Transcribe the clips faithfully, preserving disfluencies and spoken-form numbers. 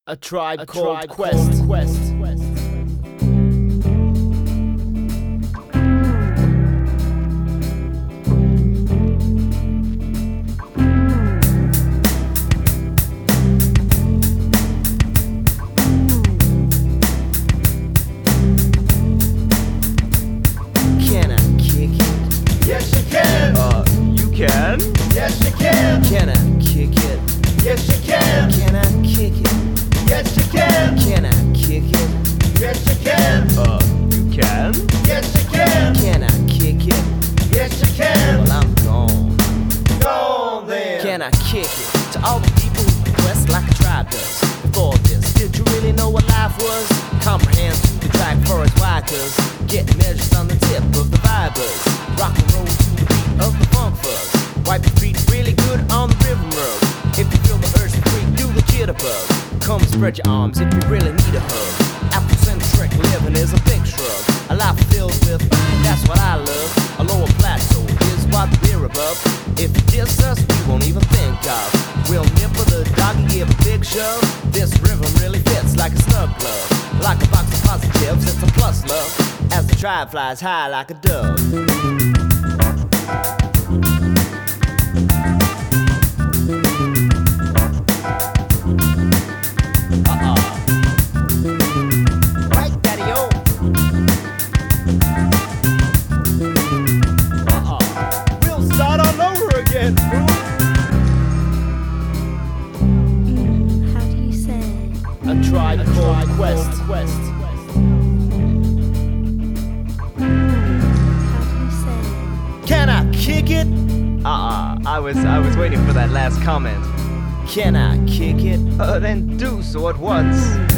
A tribe A called tribe Quest. called Quest. Can I kick it? Yes, you can. Uh, you can? Yes, you can. Can I kick it? Yes, you can. Can I kick it? Yes, you can. Can I kick it? Yes, you can. Uh, you can? Yes, you can. Can I kick it? Yes, you can. Well, I'm gone. Go on then. Can I kick it? To all the people who quest like a tribe does. Before this, did you really know what life was? Comprehend to the track for its whackers. Get measures on the tip of the vibers. Rock and roll to the beat of the funk fuzz. Wipe your feet really good on the rhythm rug. If you feel the urge to freak, do the jitterbug. Come spread your arms if you really need a hug. Afrocentric living is a big shrug. A life filled with, that's what I love. A lower plateau is what we're above. If you diss us, we won't even think of. We'll nip for the dog and give a big shove. This rhythm really fits like a snug glove. Like a box of positives, it's a plus love. As the tribe flies high like a dove. Mm, how do you say? A tribe A called tribe Quest. called Quest. How do you say? Can I kick it? Uh-uh, I was I was waiting for that last comment. Can I kick it? Uh, then do so at once.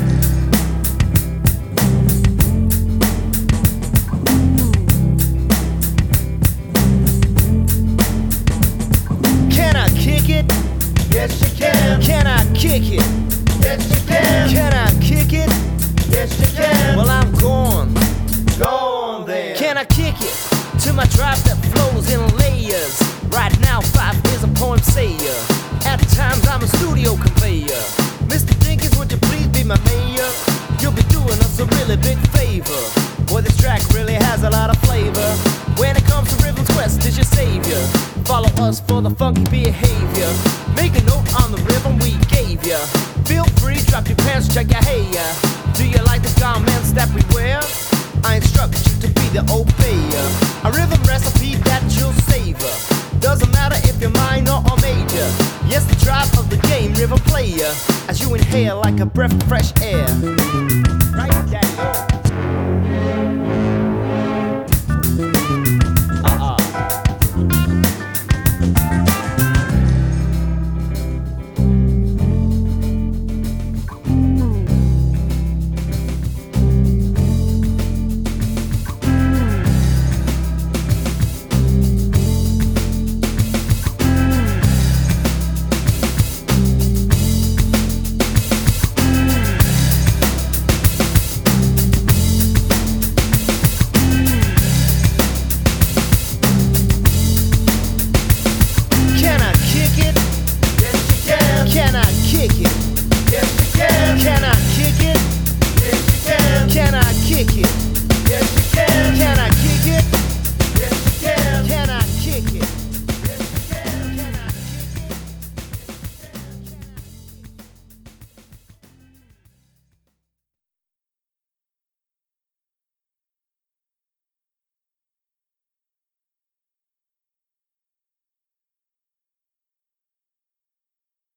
Can I kick it? Yes, you can. Can I kick it? Yes, you can. Can I kick it? Yes, you can. Well, I'm gone. Go on then. Can I kick it? To my tribe that flows in layers. Right now, five is a poem sayer. At times, I'm a studio conveyor. Mister Dinkins, would you please be my mayor? You'll be doing us a really big favor. Boy, this track really has a lot of flavor. When it comes to Rhythm's Quest is your savior. Follow us for the funky behavior. Make a note on the rhythm we gave ya. Feel free, drop your pants, check your hair. Do you like the garments that we wear? I instruct you to be the obeyer. A rhythm recipe that you'll savor. Doesn't matter if you're minor or major. Yes, the tribe of the game, rhythm player. As you inhale like a breath of fresh air. Right, daddy.